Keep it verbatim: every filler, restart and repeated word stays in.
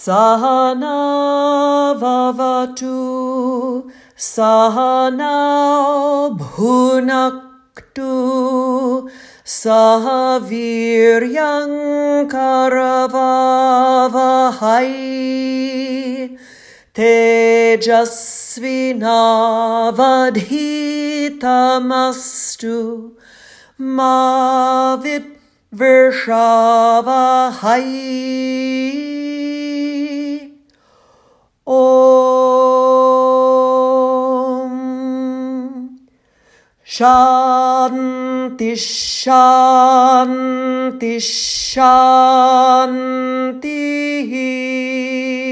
Sahana vavatu, sahana bhunaktu, sahaviryam karavavahai, tejasvinavadhitamastu, mavit Vrishavahai. Om Shanti Shanti Shanti